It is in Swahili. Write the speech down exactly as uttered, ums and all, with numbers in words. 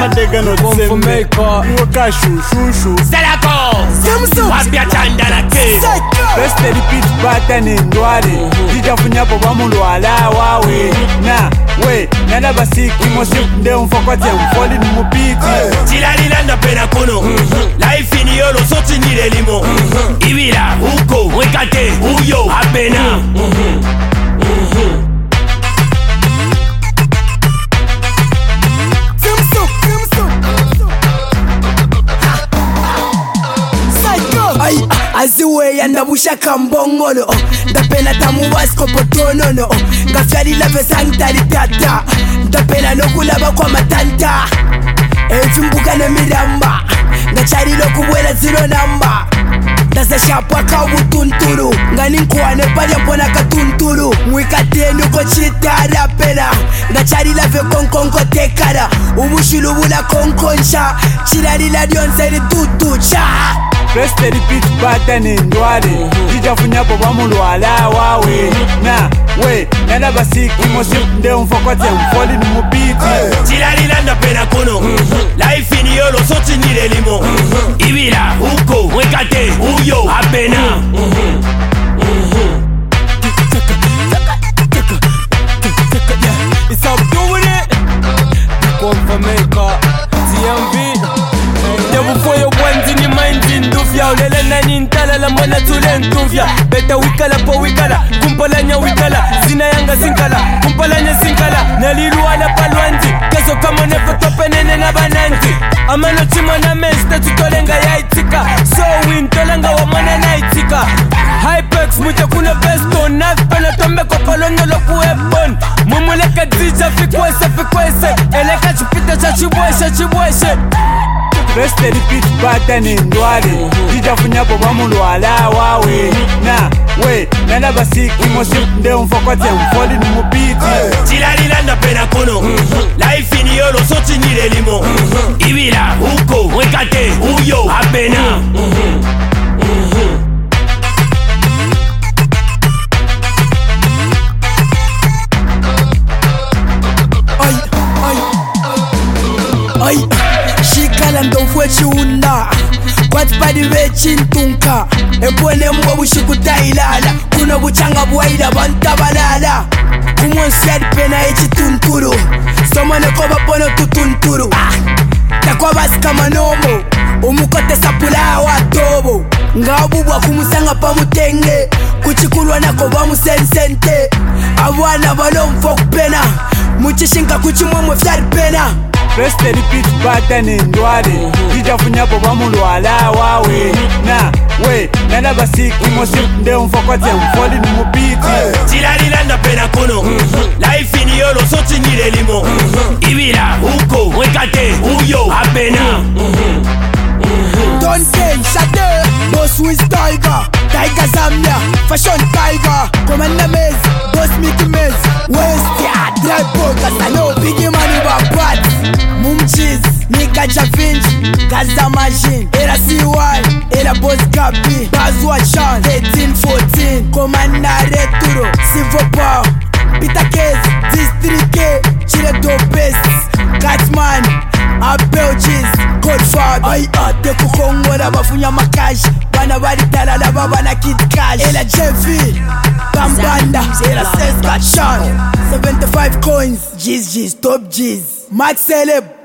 Adega no tsembe Uoka shushu Selako Wapia chandana ke Rest repeat pattern ndwale Dija funyapo kwa mundu wala wawe Na we Nana basiki mosi nde mfokote mfoli numupiti Chilali landa pena kono Life ini yolo soti nile limo Ibira uko wekate uyo apena Aziwe ya ndabusha kambongolo Ndapena tamu wasko potonono Ngafyali lave sangtali tata Ndapena nokulaba kwa matanta Enfimbuka na miramba Ngachari lokuwela zero namba Ndase shapwa kawu tunturu Ngani nkwane palya mpona katunturu Mwikatenu ko chitara pena Ngachari lave konkonko tekara Ubushulu bula konkonsha Chirari la dionseri tutu cha Rest repeat pattern ndwale Dija funyapo kwa mundu wala wawe Na we Nana basiki mosi nde mfokote mfoli numupiti Chilali landa pena kono Life ini yolo soti nile limo Ibira uko wekate uyo apena It's up doing it Come for maker T M V Debu for your ones in your minds in Dufya Ulele na nintala la mwana tule ntufya Beta wikala po wikala Kumpalanya wikala Zina yanga sinkala Kumpalanya sinkala Naliluana palwanzi Keso kama nepo tope nene na bananzi Amano chima na mesta tutolenga ya itika So win tolenga wa mwana na itika Hypex mwite kuna besto Nath pena tombe kopalono lo kuepon Mumuleka dija fikwese fikwese Eleka chupita cha chibweshe chibweshe Rest repeat pattern ndwale Dija funyapo kwa mundu wala wawe Na we Nana basiki mosi nde mfokote mfoli numupiti Chilali landa pena kono Life ini yolo soti nile limo Ibira uko wekate uyo apena Ay, ay, ay Shikala ndofwe chunda Kwati padi wechi ntunka Epone mwa bushikuta ilala Kuna buchanga buwaida banta balala Kumwensi yadi pena echi tunturu Somane koba pono tutunturu Takwa basi kama nomo Umukote sapula wa tobo Ngabubwa kumusanga pa mutenge Kuchikulwa na koba musensente Abwana balo mfoku pena Muchishinka kuchimwe mwefyari pena Rest repeat pattern ndwale Dija funyapo kwa mundu wala wawe Na we Nana basiki mosi nde mfokote mfoli numupiti Chilali landa pena kono Life ini yolo soti nile limo Ibira uko wekate uyo apena Don't say shade Boss Wiz Tiger Tiger Zambia Fashion Tiger Commander Mez Boss Mickey Mez West ya Dry Poker Salo Biggie Money Babat Mumchiz Nika Javinci Gaza Machine Era C Y Era Boss Kapi Bazwa Chance eighteen fourteen Commander Returo Silver Power Peter Case District K Chile Dopes Catman Apple Cheese Cold Fab Ay ate kukongola bafunya makashi Bana bari talala baba na Kid Cash Ela J V Bambanda Ela Seska Chan seventy-five coins G's G's Top G's Max Celeb